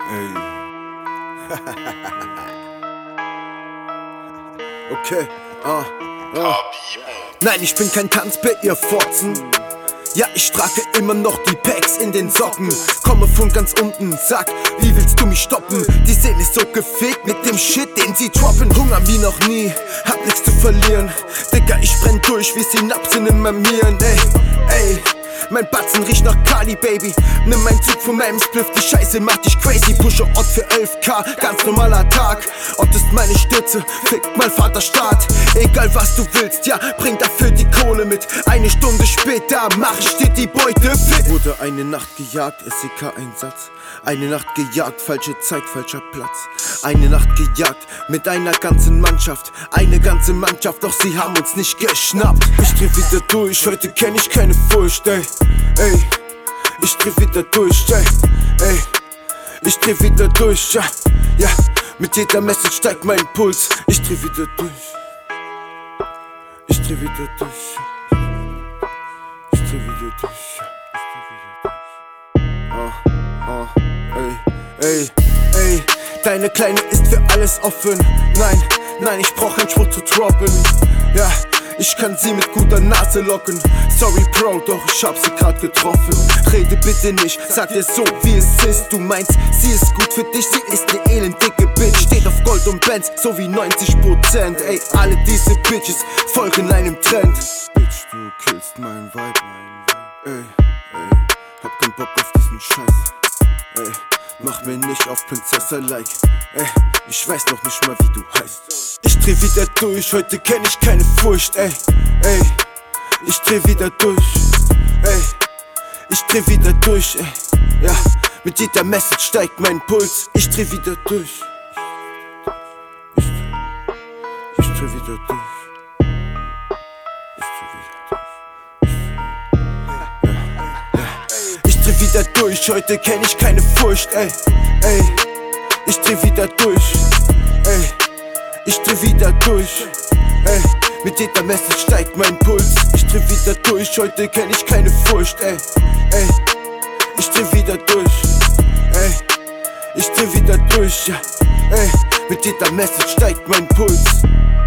Ey. Okay, Nein, ich bin kein Tanzbär, ihr Fotzen. Ja, ich trage immer noch die Packs in den Socken. Komme von ganz unten, sag, wie willst du mich stoppen? Die Szene ist so gefegt mit dem Shit, den sie droppen. Hunger wie noch nie, hab nichts zu verlieren. Digga, ich brenn durch wie Synapsen in meinem Hirn. Ey, mein Batzen riecht nach Kali, Baby. Nimm meinen Zug von meinem Spliff, die Scheiße macht dich crazy. Pushe Ott für 11k, ganz normaler Tag. Ott ist meine Stütze, fickt mein Vaterstaat. Egal was du willst, ja, bring dafür die Kohle mit. Eine Stunde später mach ich dir die Beute fit. Wurde eine Nacht gejagt, SEK-Einsatz. Eine Nacht gejagt, falsche Zeit, falscher Platz. Eine Nacht gejagt mit einer ganzen Mannschaft. Eine ganze Mannschaft, doch sie haben uns nicht geschnappt. Ich dreh wieder durch, heute kenn ich keine Furcht, ey. Ey, ich dreh wieder durch, ey. Ich dreh wieder durch, ja. Mit jeder Message steigt mein Puls. Ich dreh wieder durch. Ich dreh wieder durch. Ich dreh wieder durch. Ey, deine Kleine ist für alles offen. Nein, ich brauch einen Spruch zu droppen. Ja, ich kann sie mit guter Nase locken. Sorry Bro, doch ich hab sie grad getroffen. Rede bitte nicht, sag dir so wie es ist. Du meinst, sie ist gut für dich, sie ist ne elendicke Bitch. Steht auf Gold und Benz, so wie 90%. Ey, alle diese Bitches folgen einem Trend. Bitch, du killst mein Vibe. Ey, hab keinen Bock auf diesen Scheiß. Ey, mach mir nicht auf Prinzessin-like. Ey, ich weiß noch nicht mal wie du heißt. Ich dreh wieder durch, heute kenn ich keine Furcht. Ey, ich dreh wieder durch. Ey, ich dreh wieder durch. Ey, ja, mit jeder Message steigt mein Puls. Ich dreh wieder durch. Ich dreh wieder durch. Ich dreh wieder durch, heute kenn ich keine Furcht, ey. Ich dreh wieder durch, ey. Ich dreh wieder durch, ey. Mit jeder Message steigt mein Puls. Ich dreh wieder durch, heute kenn ich keine Furcht, ey. Ich dreh wieder durch, ey. Ich dreh wieder durch, ja. Ey, mit jeder Message steigt mein Puls.